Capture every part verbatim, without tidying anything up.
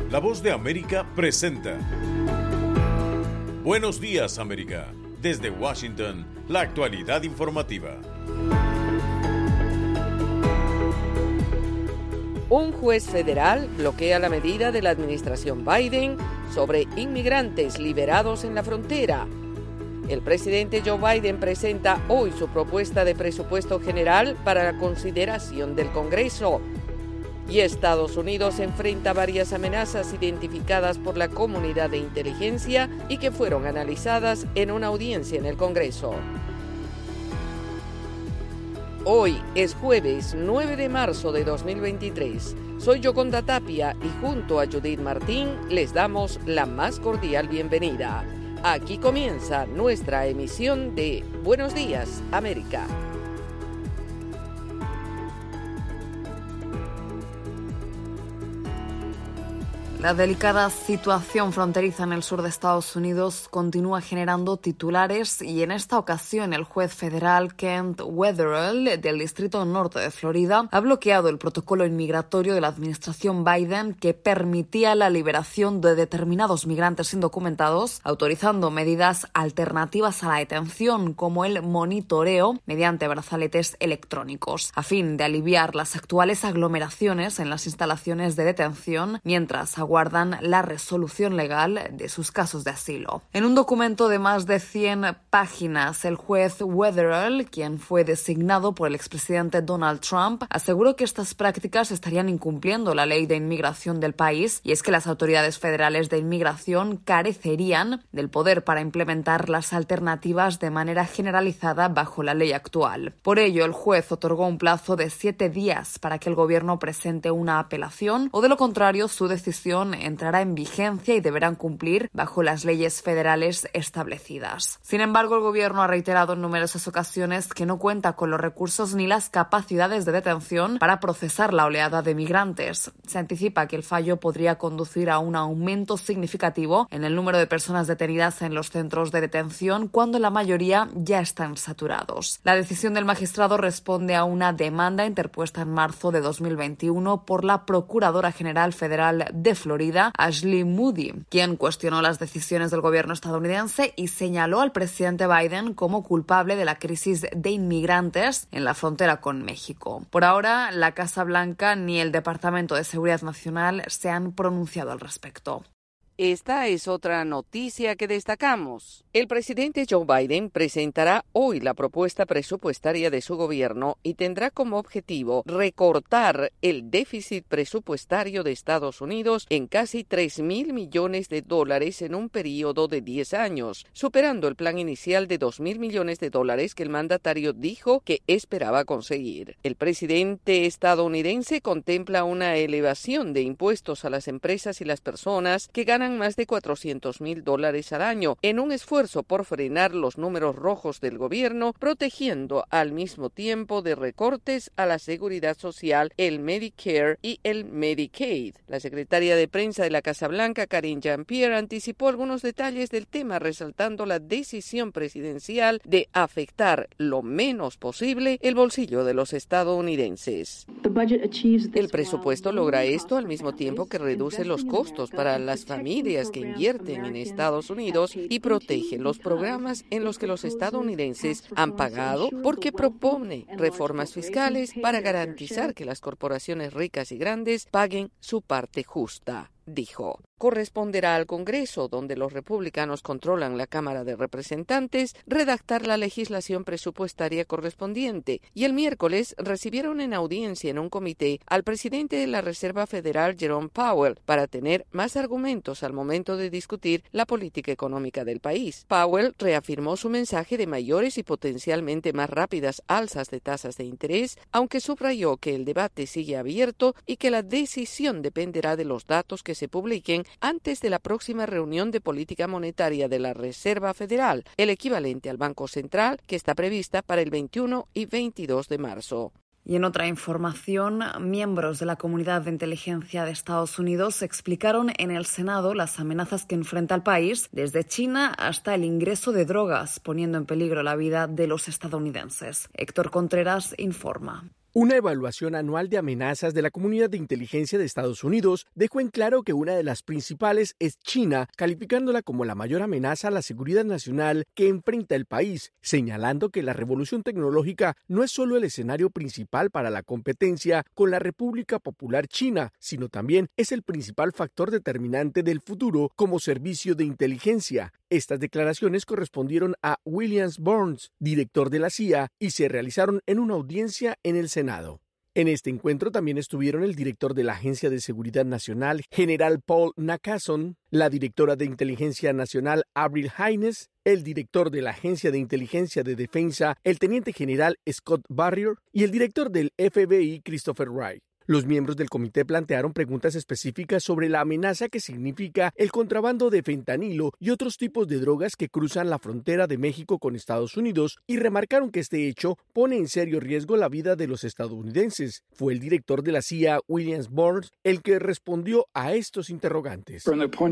La Voz de América presenta Buenos Días, América. Desde Washington, la actualidad informativa. Un juez federal bloquea la medida de la administración Biden sobre inmigrantes liberados en la frontera. El presidente Joe Biden presenta hoy su propuesta de presupuesto general para la consideración del Congreso. Y Estados Unidos enfrenta varias amenazas identificadas por la comunidad de inteligencia y que fueron analizadas en una audiencia en el Congreso. Hoy es jueves nueve de marzo de dos mil veintitrés. Soy Yoconda Tapia y junto a Judith Martín les damos la más cordial bienvenida. Aquí comienza nuestra emisión de Buenos Días, América. La delicada situación fronteriza en el sur de Estados Unidos continúa generando titulares y en esta ocasión el juez federal Kent Wetherell del Distrito Norte de Florida ha bloqueado el protocolo inmigratorio de la administración Biden que permitía la liberación de determinados migrantes indocumentados, autorizando medidas alternativas a la detención como el monitoreo mediante brazaletes electrónicos, a fin de aliviar las actuales aglomeraciones en las instalaciones de detención mientras guardan la resolución legal de sus casos de asilo. En un documento de más de cien páginas, el juez Wetherell, quien fue designado por el expresidente Donald Trump, aseguró que estas prácticas estarían incumpliendo la ley de inmigración del país y es que las autoridades federales de inmigración carecerían del poder para implementar las alternativas de manera generalizada bajo la ley actual. Por ello, el juez otorgó un plazo de siete días para que el gobierno presente una apelación o, de lo contrario, su decisión entrará en vigencia y deberán cumplir bajo las leyes federales establecidas. Sin embargo, el gobierno ha reiterado en numerosas ocasiones que no cuenta con los recursos ni las capacidades de detención para procesar la oleada de migrantes. Se anticipa que el fallo podría conducir a un aumento significativo en el número de personas detenidas en los centros de detención cuando la mayoría ya están saturados. La decisión del magistrado responde a una demanda interpuesta en marzo de dos mil veintiuno por la Procuradora General Federal de Florida, Ashley Moody, quien cuestionó las decisiones del gobierno estadounidense y señaló al presidente Biden como culpable de la crisis de inmigrantes en la frontera con México. Por ahora, la Casa Blanca ni el Departamento de Seguridad Nacional se han pronunciado al respecto. Esta es otra noticia que destacamos. El presidente Joe Biden presentará hoy la propuesta presupuestaria de su gobierno y tendrá como objetivo recortar el déficit presupuestario de Estados Unidos en casi tres mil millones de dólares en un periodo de diez años, superando el plan inicial de dos mil millones de dólares que el mandatario dijo que esperaba conseguir. El presidente estadounidense contempla una elevación de impuestos a las empresas y las personas que ganan más de cuatrocientos mil dólares al año, en un esfuerzo por frenar los números rojos del gobierno, protegiendo al mismo tiempo de recortes a la seguridad social, el Medicare y el Medicaid. La secretaria de prensa de la Casa Blanca, Karine Jean-Pierre, anticipó algunos detalles del tema, resaltando la decisión presidencial de afectar lo menos posible el bolsillo de los estadounidenses. El presupuesto logra esto al mismo tiempo que reduce los costos para las familias que invierten en Estados Unidos y protege los programas en los que los estadounidenses han pagado, porque propone reformas fiscales para garantizar que las corporaciones ricas y grandes paguen su parte justa, dijo. Corresponderá al Congreso, donde los republicanos controlan la Cámara de Representantes, redactar la legislación presupuestaria correspondiente, y el miércoles recibieron en audiencia en un comité al presidente de la Reserva Federal, Jerome Powell, para tener más argumentos al momento de discutir la política económica del país. Powell reafirmó su mensaje de mayores y potencialmente más rápidas alzas de tasas de interés, aunque subrayó que el debate sigue abierto y que la decisión dependerá de los datos que se publiquen antes de la próxima reunión de política monetaria de la Reserva Federal, el equivalente al Banco Central, que está prevista para el veintiuno y veintidós de marzo. Y en otra información, miembros de la comunidad de inteligencia de Estados Unidos explicaron en el Senado las amenazas que enfrenta el país, desde China hasta el ingreso de drogas, poniendo en peligro la vida de los estadounidenses. Héctor Contreras informa. Una evaluación anual de amenazas de la comunidad de inteligencia de Estados Unidos dejó en claro que una de las principales es China, calificándola como la mayor amenaza a la seguridad nacional que enfrenta el país, señalando que la revolución tecnológica no es solo el escenario principal para la competencia con la República Popular China, sino también es el principal factor determinante del futuro como servicio de inteligencia. Estas declaraciones correspondieron a William Burns, director de la C I A, y se realizaron en una audiencia en el Senado. En este encuentro también estuvieron el director de la Agencia de Seguridad Nacional, general Paul Nakasone, la directora de Inteligencia Nacional, Avril Haines, el director de la Agencia de Inteligencia de Defensa, el teniente general Scott Barrier, y el director del F B I, Christopher Wright. Los miembros del comité plantearon preguntas específicas sobre la amenaza que significa el contrabando de fentanilo y otros tipos de drogas que cruzan la frontera de México con Estados Unidos y remarcaron que este hecho pone en serio riesgo la vida de los estadounidenses. Fue el director de la C I A, William Burns, el que respondió a estos interrogantes.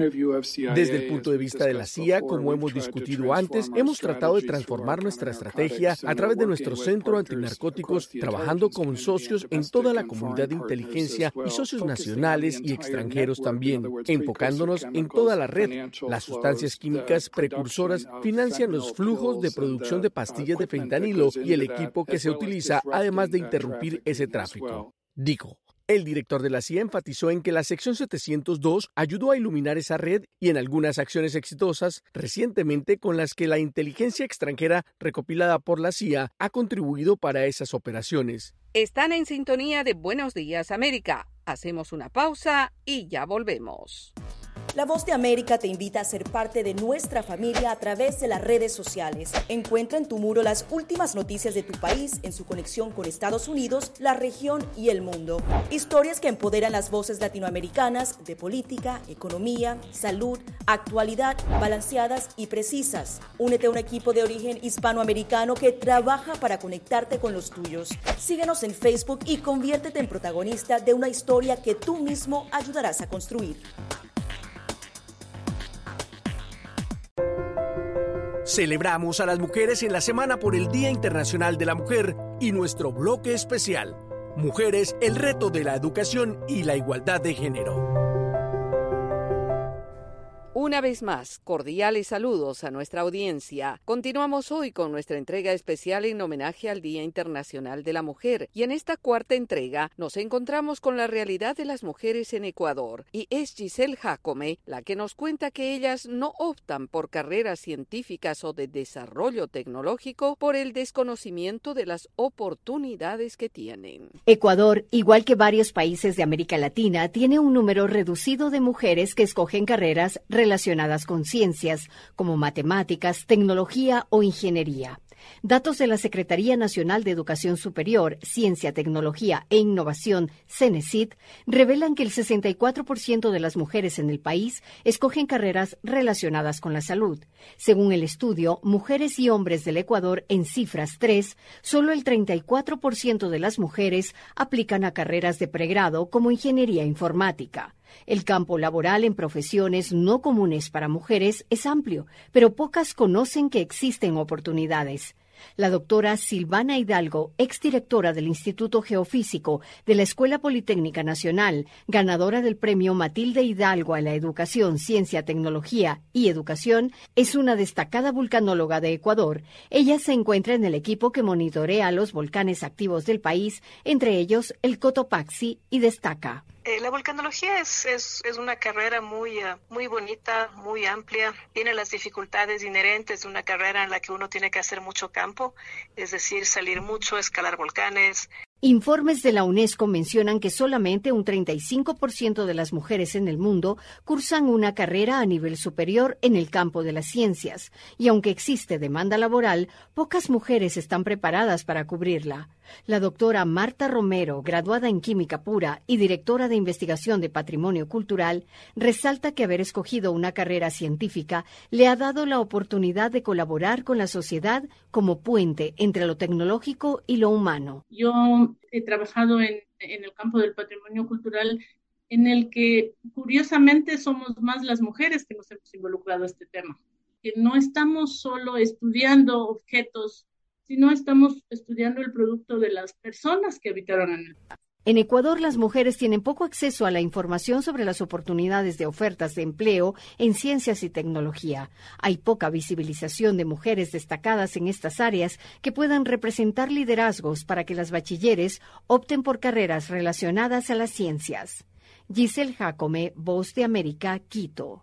Desde el punto de vista de la C I A, como hemos discutido antes, hemos tratado de transformar nuestra estrategia a través de nuestro centro antinarcóticos, trabajando con socios en toda la comunidad de inteligencia y socios nacionales y extranjeros también, enfocándonos en toda la red. Las sustancias químicas precursoras financian los flujos de producción de pastillas de fentanilo y el equipo que se utiliza, además de interrumpir ese tráfico, dijo. El director de la C I A enfatizó en que la sección setecientos dos ayudó a iluminar esa red y en algunas acciones exitosas recientemente con las que la inteligencia extranjera recopilada por la C I A ha contribuido para esas operaciones. Están en sintonía de Buenos Días América. Hacemos una pausa y ya volvemos. La Voz de América te invita a ser parte de nuestra familia a través de las redes sociales. Encuentra en tu muro las últimas noticias de tu país en su conexión con Estados Unidos, la región y el mundo. Historias que empoderan las voces latinoamericanas de política, economía, salud, actualidad, balanceadas y precisas. Únete a un equipo de origen hispanoamericano que trabaja para conectarte con los tuyos. Síguenos en Facebook y conviértete en protagonista de una historia que tú mismo ayudarás a construir. Celebramos a las mujeres en la Semana por el Día Internacional de la Mujer y nuestro bloque especial, Mujeres, el reto de la educación y la igualdad de género. Una vez más, cordiales saludos a nuestra audiencia. Continuamos hoy con nuestra entrega especial en homenaje al Día Internacional de la Mujer y en esta cuarta entrega nos encontramos con la realidad de las mujeres en Ecuador y es Giselle Jacome la que nos cuenta que ellas no optan por carreras científicas o de desarrollo tecnológico por el desconocimiento de las oportunidades que tienen. Ecuador, igual que varios países de América Latina, tiene un número reducido de mujeres que escogen carreras relacionadas relacionadas con ciencias como matemáticas, tecnología o ingeniería. Datos de la Secretaría Nacional de Educación Superior, Ciencia, Tecnología e Innovación, CENESID, revelan que el sesenta y cuatro por ciento de las mujeres en el país escogen carreras relacionadas con la salud. Según el estudio Mujeres y Hombres del Ecuador en Cifras tres, solo el treinta y cuatro por ciento de las mujeres aplican a carreras de pregrado como ingeniería informática. El campo laboral en profesiones no comunes para mujeres es amplio, pero pocas conocen que existen oportunidades. La doctora Silvana Hidalgo, exdirectora del Instituto Geofísico de la Escuela Politécnica Nacional, ganadora del premio Matilde Hidalgo a la Educación, Ciencia, Tecnología y Educación, es una destacada vulcanóloga de Ecuador. Ella se encuentra en el equipo que monitorea los volcanes activos del país, entre ellos el Cotopaxi, y destaca. Eh, la volcanología es, es, es una carrera muy, uh, muy bonita, muy amplia. Tiene las dificultades inherentes de una carrera en la que uno tiene que hacer mucho campo, es decir, salir mucho, escalar volcanes. Informes de la UNESCO mencionan que solamente un treinta y cinco por ciento de las mujeres en el mundo cursan una carrera a nivel superior en el campo de las ciencias, y aunque existe demanda laboral, pocas mujeres están preparadas para cubrirla. La doctora Marta Romero, graduada en Química Pura y directora de Investigación de Patrimonio Cultural, resalta que haber escogido una carrera científica le ha dado la oportunidad de colaborar con la sociedad como puente entre lo tecnológico y lo humano. Yo he trabajado en, en el campo del patrimonio cultural, en el que curiosamente somos más las mujeres que nos hemos involucrado a este tema, que no estamos solo estudiando objetos sino estamos estudiando el producto de las personas que habitaron en el país. En Ecuador, las mujeres tienen poco acceso a la información sobre las oportunidades de ofertas de empleo en ciencias y tecnología. Hay poca visibilización de mujeres destacadas en estas áreas que puedan representar liderazgos para que las bachilleres opten por carreras relacionadas a las ciencias. Giselle Jacome, Voz de América, Quito.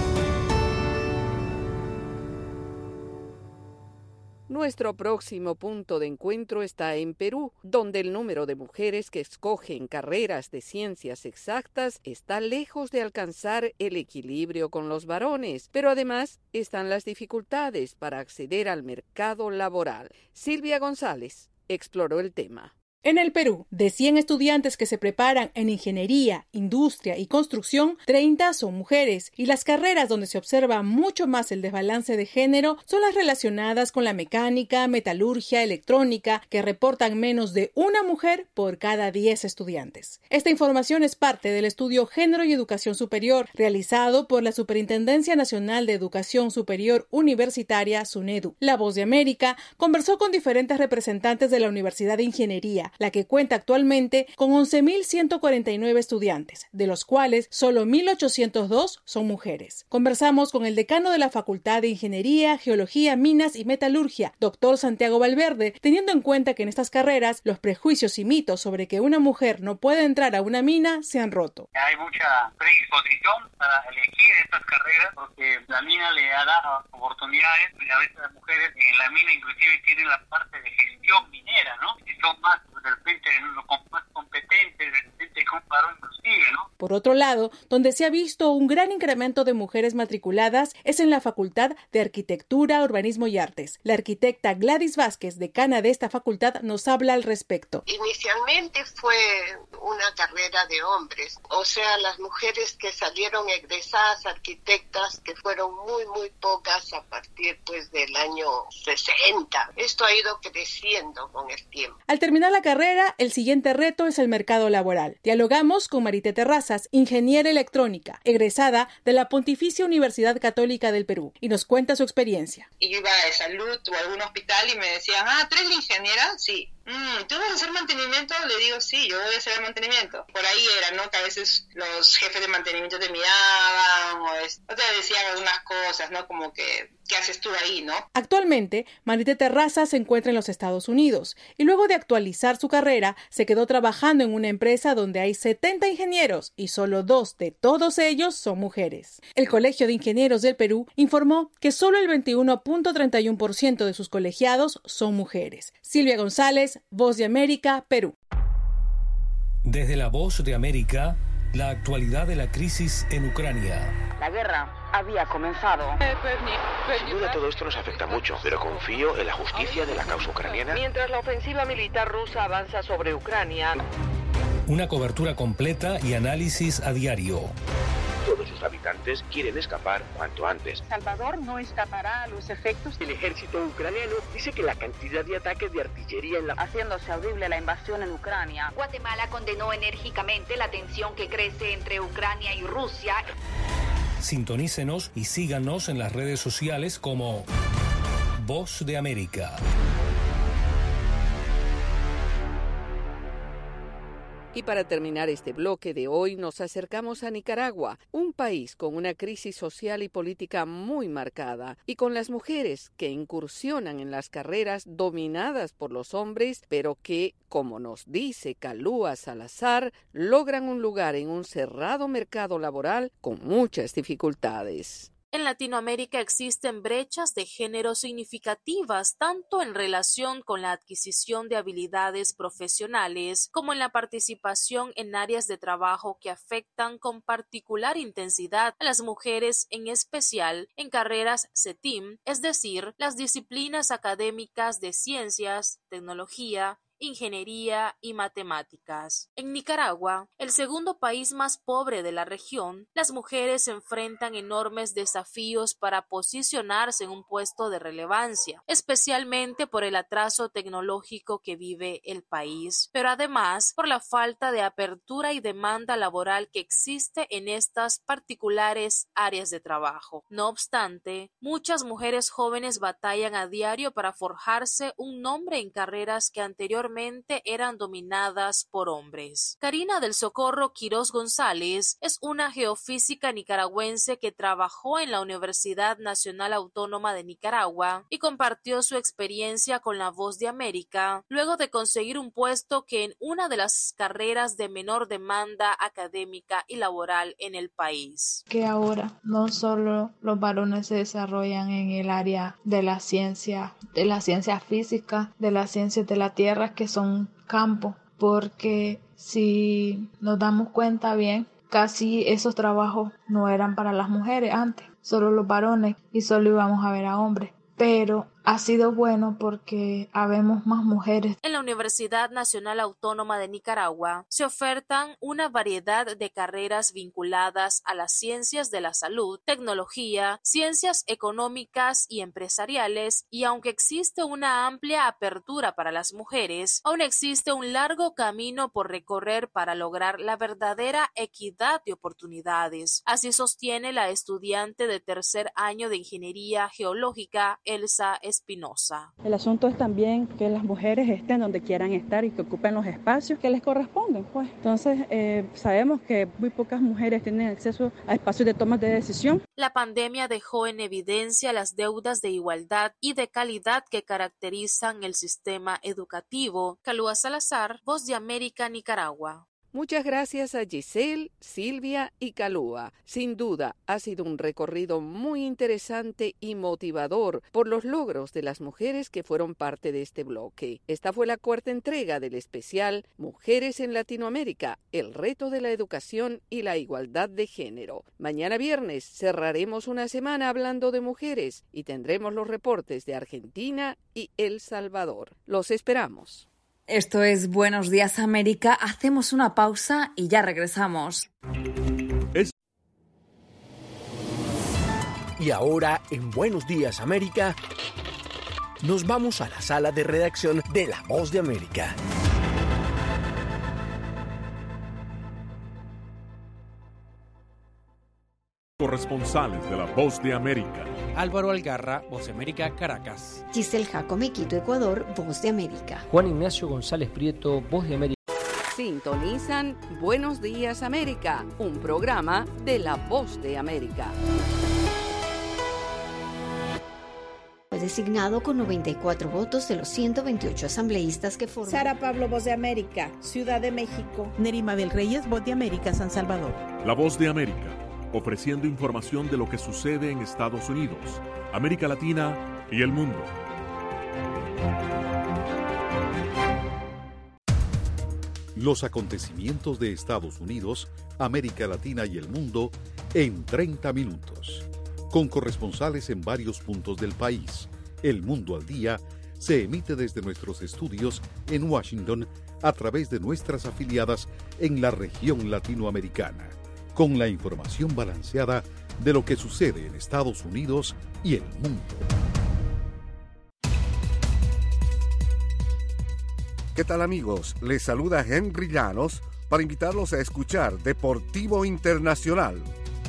Nuestro próximo punto de encuentro está en Perú, donde el número de mujeres que escogen carreras de ciencias exactas está lejos de alcanzar el equilibrio con los varones, pero además están las dificultades para acceder al mercado laboral. Silvia González exploró el tema. En el Perú, de cien estudiantes que se preparan en ingeniería, industria y construcción, treinta son mujeres, y las carreras donde se observa mucho más el desbalance de género son las relacionadas con la mecánica, metalurgia, electrónica, que reportan menos de una mujer por cada diez estudiantes. Esta información es parte del estudio Género y Educación Superior, realizado por la Superintendencia Nacional de Educación Superior Universitaria, SUNEDU. La Voz de América conversó con diferentes representantes de la Universidad de Ingeniería, la que cuenta actualmente con once mil ciento cuarenta y nueve estudiantes, de los cuales solo mil ochocientos dos son mujeres. Conversamos con el decano de la Facultad de Ingeniería, Geología, Minas y Metalurgia, doctor Santiago Valverde, teniendo en cuenta que en estas carreras los prejuicios y mitos sobre que una mujer no puede entrar a una mina se han roto. Hay mucha predisposición para elegir estas carreras porque la mina le da oportunidades, y a veces las mujeres en la mina inclusive tienen la parte de gestión minera, ¿no? Y son más de repente más competentes, de repente con varón inclusive, ¿no? Por otro lado, donde se ha visto un gran incremento de mujeres matriculadas es en la Facultad de Arquitectura, Urbanismo y Artes. La arquitecta Gladys Vázquez, decana de esta facultad, nos habla al respecto. Inicialmente fue una carrera de hombres, o sea, las mujeres que salieron egresadas arquitectas, que fueron muy, muy pocas a partir pues del año sesenta. Esto ha ido creciendo con el tiempo. Al terminar la carrera, el siguiente reto es el mercado laboral. Dialogamos con Marité Terrazas, ingeniera electrónica, egresada de la Pontificia Universidad Católica del Perú, y nos cuenta su experiencia. Iba a salud o a algún hospital y me decían, ah, ¿tú eres la ingeniera? Sí. Mm, ¿tú vas a hacer mantenimiento? Le digo, sí, yo voy a hacer el mantenimiento. Por ahí era, ¿no? Que a veces los jefes de mantenimiento te miraban o, es, o te decían algunas cosas, ¿no? Como que, ¿qué haces tú ahí, no? Actualmente, Marité Terrazas se encuentra en los Estados Unidos y luego de actualizar su carrera, se quedó trabajando en una empresa donde hay setenta ingenieros y solo dos de todos ellos son mujeres. El Colegio de Ingenieros del Perú informó que solo el veintiuno punto treinta y uno por ciento de sus colegiados son mujeres. Silvia González, Voz de América, Perú. Desde la Voz de América, la actualidad de la crisis en Ucrania. La guerra había comenzado. Sin duda todo esto nos afecta mucho, pero confío en la justicia de la causa ucraniana. Mientras la ofensiva militar rusa avanza sobre Ucrania. Una cobertura completa y análisis a diario. Todos sus habitantes quieren escapar cuanto antes. Salvador no escapará a los efectos. El ejército ucraniano dice que la cantidad de ataques de artillería en la... haciéndose audible la invasión en Ucrania. Guatemala condenó enérgicamente la tensión que crece entre Ucrania y Rusia. Sintonícenos y síganos en las redes sociales como Voz de América. Y para terminar este bloque de hoy nos acercamos a Nicaragua, un país con una crisis social y política muy marcada y con las mujeres que incursionan en las carreras dominadas por los hombres, pero que, como nos dice Kalua Salazar, logran un lugar en un cerrado mercado laboral con muchas dificultades. En Latinoamérica existen brechas de género significativas tanto en relación con la adquisición de habilidades profesionales como en la participación en áreas de trabajo que afectan con particular intensidad a las mujeres, en especial en carreras C E T I M, es decir, las disciplinas académicas de ciencias, tecnología, ingeniería y matemáticas. En Nicaragua, el segundo país más pobre de la región, las mujeres enfrentan enormes desafíos para posicionarse en un puesto de relevancia, especialmente por el atraso tecnológico que vive el país, pero además por la falta de apertura y demanda laboral que existe en estas particulares áreas de trabajo. No obstante, muchas mujeres jóvenes batallan a diario para forjarse un nombre en carreras que anteriormente eran dominadas por hombres. Karina del Socorro Quirós González es una geofísica nicaragüense que trabajó en la Universidad Nacional Autónoma de Nicaragua y compartió su experiencia con La Voz de América luego de conseguir un puesto que en una de las carreras de menor demanda académica y laboral en el país. Que ahora no solo los varones se desarrollan en el área de la ciencia, de la ciencia física, de las ciencias de la tierra, que son campos, porque si nos damos cuenta bien, casi esos trabajos no eran para las mujeres antes, solo los varones, y solo íbamos a ver a hombres. Pero ha sido bueno porque habemos más mujeres. En la Universidad Nacional Autónoma de Nicaragua se ofertan una variedad de carreras vinculadas a las ciencias de la salud, tecnología, ciencias económicas y empresariales, y aunque existe una amplia apertura para las mujeres, aún existe un largo camino por recorrer para lograr la verdadera equidad de oportunidades. Así sostiene la estudiante de tercer año de Ingeniería Geológica, Elsa Espinosa. El asunto es también que las mujeres estén donde quieran estar y que ocupen los espacios que les corresponden, pues. Entonces, eh, sabemos que muy pocas mujeres tienen acceso a espacios de toma de decisión. La pandemia dejó en evidencia las deudas de igualdad y de calidad que caracterizan el sistema educativo. Calúa Salazar, Voz de América, Nicaragua. Muchas gracias a Giselle, Silvia y Calúa. Sin duda, ha sido un recorrido muy interesante y motivador por los logros de las mujeres que fueron parte de este bloque. Esta fue la cuarta entrega del especial Mujeres en Latinoamérica, el reto de la educación y la igualdad de género. Mañana viernes cerraremos una semana hablando de mujeres y tendremos los reportes de Argentina y El Salvador. Los esperamos. Esto es Buenos Días América. Hacemos una pausa y ya regresamos. Es... Y ahora, en Buenos Días América, nos vamos a la sala de redacción de La Voz de América. Corresponsales de La Voz de América. Álvaro Algarra, Voz de América, Caracas. Giselle Jacome, Quito, Ecuador, Voz de América. Juan Ignacio González Prieto, Voz de América. Sintonizan Buenos Días América, un programa de La Voz de América. Fue designado con noventa y cuatro votos de los ciento veintiocho asambleístas que forman. Sara Pablo, Voz de América, Ciudad de México. Nerima Bel Reyes, Voz de América, San Salvador. La Voz de América, ofreciendo información de lo que sucede en Estados Unidos, América Latina y el mundo. Los acontecimientos de Estados Unidos, América Latina y el mundo en treinta minutos. Con corresponsales en varios puntos del país. El Mundo al Día se emite desde nuestros estudios en Washington a través de nuestras afiliadas en la región latinoamericana, con la información balanceada de lo que sucede en Estados Unidos y el mundo. ¿Qué tal, amigos? Les saluda Henry Llanos para invitarlos a escuchar Deportivo Internacional.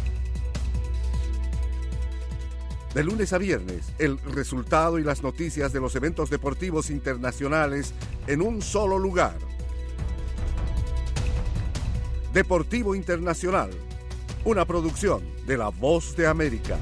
De lunes a viernes, el resultado y las noticias de los eventos deportivos internacionales en un solo lugar. Deportivo Internacional, una producción de La Voz de América.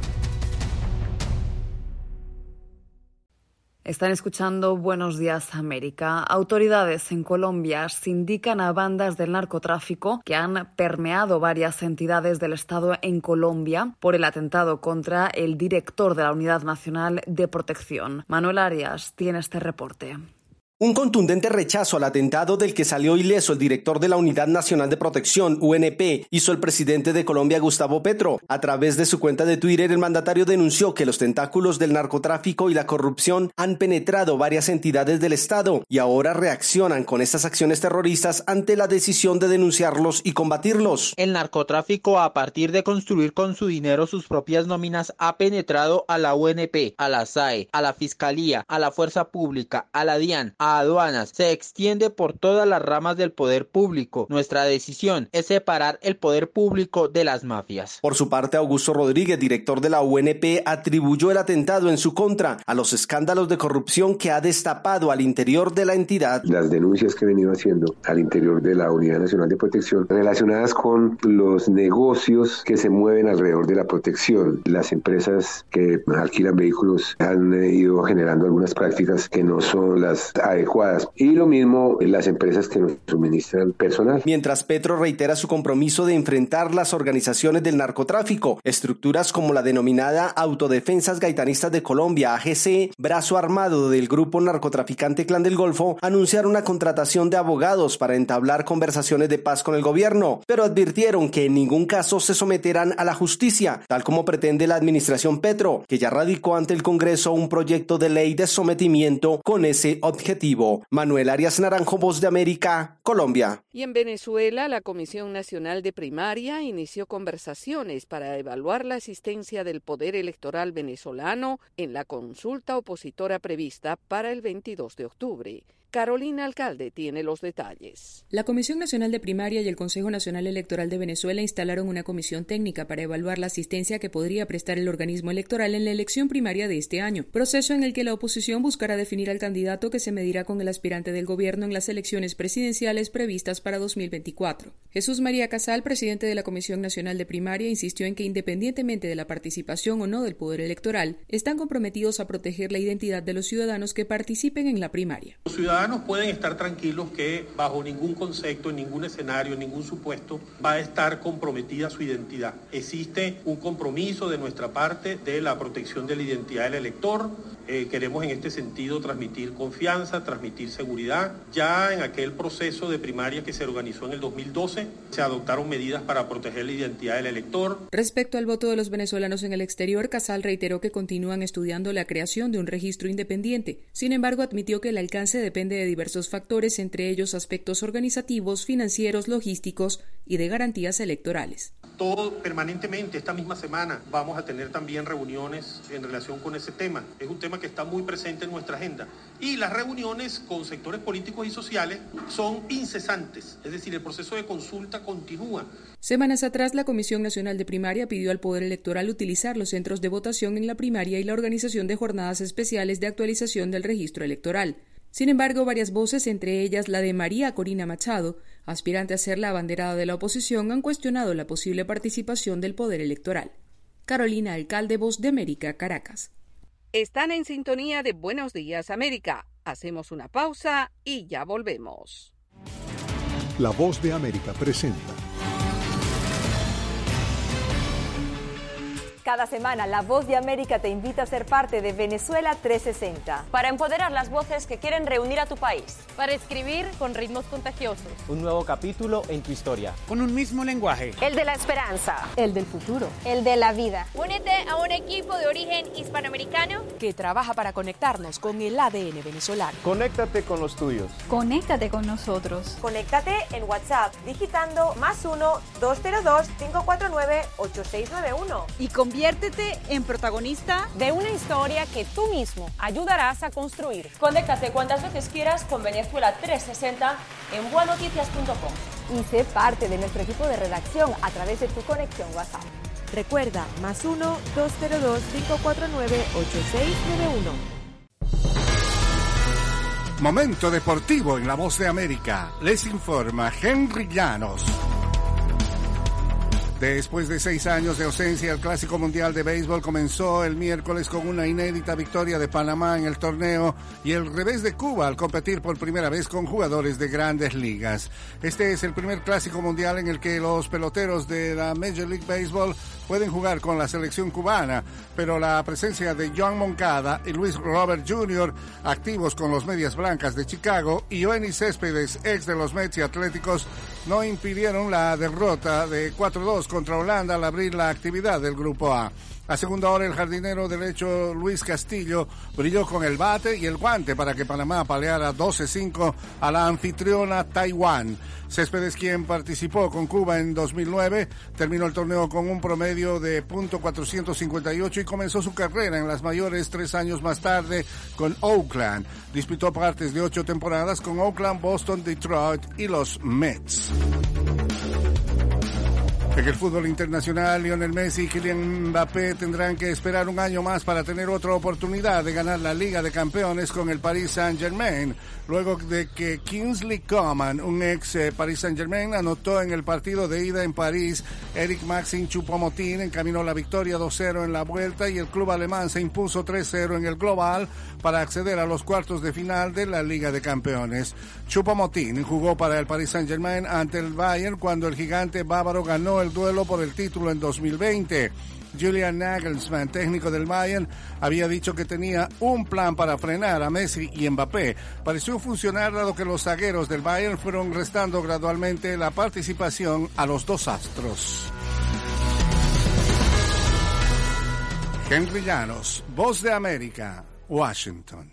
Están escuchando Buenos Días América. Autoridades en Colombia sindican a bandas del narcotráfico que han permeado varias entidades del Estado en Colombia por el atentado contra el director de la Unidad Nacional de Protección. Manuel Arias tiene este reporte. Un contundente rechazo al atentado del que salió ileso el director de la Unidad Nacional de Protección, U N P, hizo el presidente de Colombia, Gustavo Petro. A través de su cuenta de Twitter, el mandatario denunció que los tentáculos del narcotráfico y la corrupción han penetrado varias entidades del Estado y ahora reaccionan con estas acciones terroristas ante la decisión de denunciarlos y combatirlos. El narcotráfico, a partir de construir con su dinero sus propias nóminas, ha penetrado a la U N P, a la S A E, a la Fiscalía, a la Fuerza Pública, a la DIAN, a aduanas, se extiende por todas las ramas del poder público. Nuestra decisión es separar el poder público de las mafias. Por su parte, Augusto Rodríguez, director de la U N P, atribuyó el atentado en su contra a los escándalos de corrupción que ha destapado al interior de la entidad. Las denuncias que he venido haciendo al interior de la Unidad Nacional de Protección relacionadas con los negocios que se mueven alrededor de la protección. Las empresas que alquilan vehículos han ido generando algunas prácticas que no son las adecuadas. Y lo mismo en las empresas que nos suministran personal. Mientras Petro reitera su compromiso de enfrentar las organizaciones del narcotráfico, estructuras como la denominada Autodefensas Gaitanistas de Colombia, A G C, brazo armado del grupo narcotraficante Clan del Golfo, anunciaron una contratación de abogados para entablar conversaciones de paz con el gobierno, pero advirtieron que en ningún caso se someterán a la justicia, tal como pretende la administración Petro, que ya radicó ante el Congreso un proyecto de ley de sometimiento con ese objetivo. Manuel Arias Naranjo, Voz de América, Colombia. Y en Venezuela, la Comisión Nacional de Primaria inició conversaciones para evaluar la asistencia del Poder Electoral venezolano en la consulta opositora prevista para el veintidós de octubre. Carolina Alcalde tiene los detalles. La Comisión Nacional de Primaria y el Consejo Nacional Electoral de Venezuela instalaron una comisión técnica para evaluar la asistencia que podría prestar el organismo electoral en la elección primaria de este año, proceso en el que la oposición buscará definir al candidato que se medirá con el aspirante del gobierno en las elecciones presidenciales previstas para dos mil veinticuatro. Jesús María Casal, presidente de la Comisión Nacional de Primaria, insistió en que independientemente de la participación o no del Poder Electoral, están comprometidos a proteger la identidad de los ciudadanos que participen en la primaria. Los ciudadanos pueden estar tranquilos que bajo ningún concepto, en ningún escenario, en ningún supuesto va a estar comprometida su identidad. Existe un compromiso de nuestra parte de la protección de la identidad del elector. Eh, queremos en este sentido transmitir confianza, transmitir seguridad. Ya en aquel proceso de primaria que se organizó en el dos mil doce, se adoptaron medidas para proteger la identidad del elector. Respecto al voto de los venezolanos en el exterior, Casal reiteró que continúan estudiando la creación de un registro independiente. Sin embargo, admitió que el alcance depende de diversos factores, entre ellos aspectos organizativos, financieros, logísticos y de garantías electorales. Todo permanentemente, esta misma semana, vamos a tener también reuniones en relación con ese tema. Es un tema que está muy presente en nuestra agenda. Y las reuniones con sectores políticos y sociales son incesantes, es decir, el proceso de consulta continúa. Semanas atrás, la Comisión Nacional de Primaria pidió al Poder Electoral utilizar los centros de votación en la primaria y la organización de jornadas especiales de actualización del registro electoral. Sin embargo, varias voces, entre ellas la de María Corina Machado, aspirante a ser la abanderada de la oposición, han cuestionado la posible participación del Poder Electoral. Carolina Alcalde, Voz de América, Caracas. Están en sintonía de Buenos Días, América. Hacemos una pausa y ya volvemos. La Voz de América presenta. Cada semana, La Voz de América te invita a ser parte de Venezuela trescientos sesenta. Para empoderar las voces que quieren reunir a tu país. Para escribir con ritmos contagiosos. Un nuevo capítulo en tu historia. Con un mismo lenguaje. El de la esperanza. El del futuro. El de la vida. Únete a un equipo de origen hispanoamericano que trabaja para conectarnos con el A D N venezolano. Conéctate con los tuyos. Conéctate con nosotros. Conéctate en WhatsApp digitando más uno, dos cero dos, cinco cuatro nueve, ocho seis nueve uno. Y con Conviértete en protagonista de una historia que tú mismo ayudarás a construir. Conéctate cuantas veces quieras con Venezuela trescientos sesenta en bua noticias punto com. Y sé parte de nuestro equipo de redacción a través de tu conexión WhatsApp. Recuerda, más uno, dos cero dos, cinco cuatro nueve, ocho seis nueve uno. Momento deportivo en La Voz de América. Les informa Henry Llanos. Después de seis años de ausencia, el Clásico Mundial de Béisbol comenzó el miércoles con una inédita victoria de Panamá en el torneo y el revés de Cuba al competir por primera vez con jugadores de grandes ligas. Este es el primer Clásico Mundial en el que los peloteros de la Major League Baseball pueden jugar con la selección cubana, pero la presencia de John Moncada y Luis Robert junior, activos con los Medias Blancas de Chicago, y Yoenis Céspedes, ex de los Mets y Atléticos, no impidieron la derrota de cuatro dos contra Holanda al abrir la actividad del Grupo A. A segunda hora, el jardinero derecho Luis Castillo brilló con el bate y el guante para que Panamá paleara doce cinco a la anfitriona Taiwán. Céspedes, quien participó con Cuba en dos mil nueve, terminó el torneo con un promedio de punto cuatrocientos cincuenta y ocho y comenzó su carrera en las mayores tres años más tarde con Oakland. Disputó partes de ocho temporadas con Oakland, Boston, Detroit y los Mets. En el fútbol internacional, Lionel Messi y Kylian Mbappé tendrán que esperar un año más para tener otra oportunidad de ganar la Liga de Campeones con el Paris Saint-Germain, luego de que Kingsley Coman, un ex eh, Paris Saint-Germain, anotó en el partido de ida en París. Eric Maxim Choupo-Moting encaminó la victoria dos cero en la vuelta y el club alemán se impuso tres cero en el global para acceder a los cuartos de final de la Liga de Campeones. Choupo-Moting jugó para el Paris Saint-Germain ante el Bayern cuando el gigante bávaro ganó el duelo por el título en dos mil veinte. Julian Nagelsmann, técnico del Bayern, había dicho que tenía un plan para frenar a Messi y Mbappé. Pareció funcionar dado que los zagueros del Bayern fueron restando gradualmente la participación a los dos astros. Henry Llanos, Voz de América, Washington.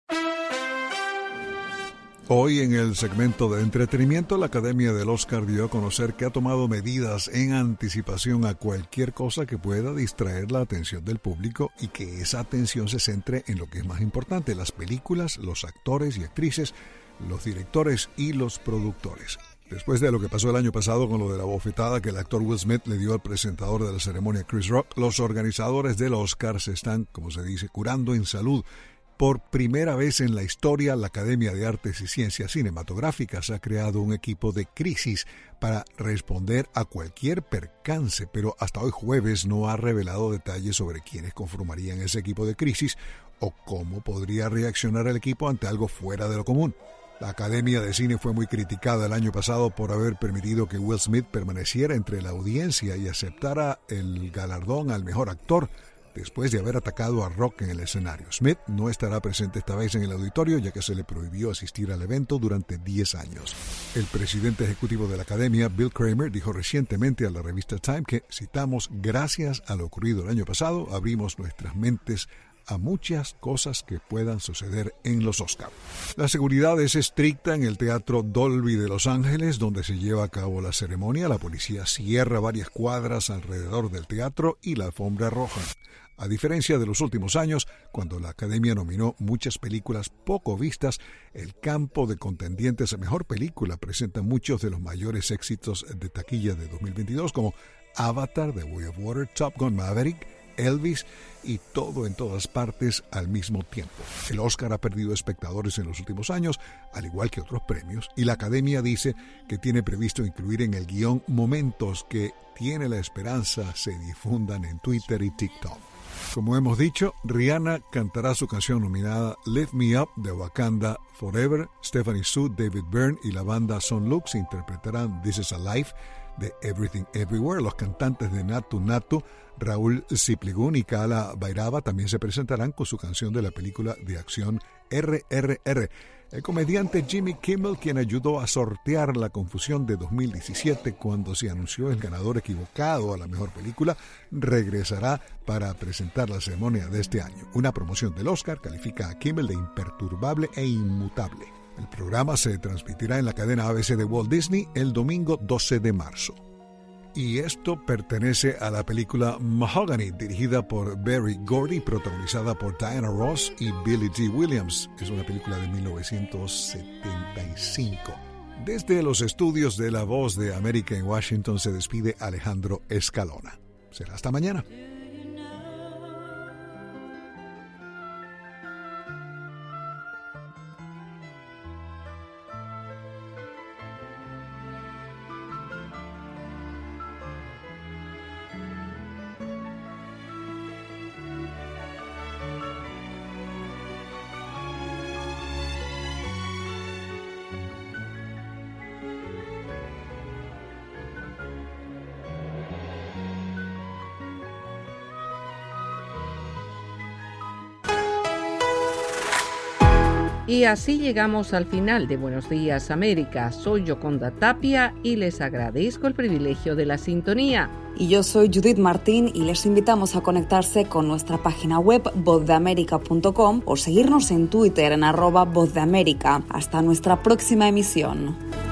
Hoy en el segmento de entretenimiento, la Academia del Oscar dio a conocer que ha tomado medidas en anticipación a cualquier cosa que pueda distraer la atención del público y que esa atención se centre en lo que es más importante, las películas, los actores y actrices, los directores y los productores. Después de lo que pasó el año pasado con lo de la bofetada que el actor Will Smith le dio al presentador de la ceremonia Chris Rock, los organizadores del Oscar se están, como se dice, curando en salud. Por primera vez en la historia, la Academia de Artes y Ciencias Cinematográficas ha creado un equipo de crisis para responder a cualquier percance, pero hasta hoy jueves no ha revelado detalles sobre quiénes conformarían ese equipo de crisis o cómo podría reaccionar el equipo ante algo fuera de lo común. La Academia de Cine fue muy criticada el año pasado por haber permitido que Will Smith permaneciera entre la audiencia y aceptara el galardón al mejor actor, después de haber atacado a Rock en el escenario. Smith no estará presente esta vez en el auditorio, ya que se le prohibió asistir al evento durante diez años. El presidente ejecutivo de la Academia, Bill Kramer, dijo recientemente a la revista Time que, citamos, gracias a lo ocurrido el año pasado, abrimos nuestras mentes a muchas cosas que puedan suceder en los Oscars. La seguridad es estricta en el Teatro Dolby de Los Ángeles, donde se lleva a cabo la ceremonia. La policía cierra varias cuadras alrededor del teatro y la alfombra roja. A diferencia de los últimos años, cuando la Academia nominó muchas películas poco vistas, el campo de contendientes a mejor película presenta muchos de los mayores éxitos de taquilla de dos mil veintidós, como Avatar, The Way of Water, Top Gun Maverick, Elvis y Todo en todas partes al mismo tiempo. El Oscar ha perdido espectadores en los últimos años, al igual que otros premios, y la Academia dice que tiene previsto incluir en el guión momentos que tiene la esperanza se difundan en Twitter y TikTok. Como hemos dicho, Rihanna cantará su canción nominada Lift Me Up de Wakanda Forever. Stephanie Su, David Byrne y la banda Son Lux interpretarán This Is a Life de Everything Everywhere. Los cantantes de Natu Natu, Raúl Cipligún y Kala Bairaba también se presentarán con su canción de la película de acción R R R. El comediante Jimmy Kimmel, quien ayudó a sortear la confusión de dos mil diecisiete cuando se anunció el ganador equivocado a la mejor película, regresará para presentar la ceremonia de este año. Una promoción del Oscar califica a Kimmel de imperturbable e inmutable. El programa se transmitirá en la cadena A B C de Walt Disney el domingo doce de marzo. Y esto pertenece a la película Mahogany, dirigida por Berry Gordy, protagonizada por Diana Ross y Billy Dee Williams. Es una película de mil novecientos setenta y cinco. Desde los estudios de La Voz de América en Washington se despide Alejandro Escalona. Será hasta mañana. Y así llegamos al final de Buenos Días América. Soy Yoconda Tapia y les agradezco el privilegio de la sintonía. Y yo soy Judith Martín y les invitamos a conectarse con nuestra página web voz de américa punto com o seguirnos en Twitter en arroba voz de América. Hasta nuestra próxima emisión.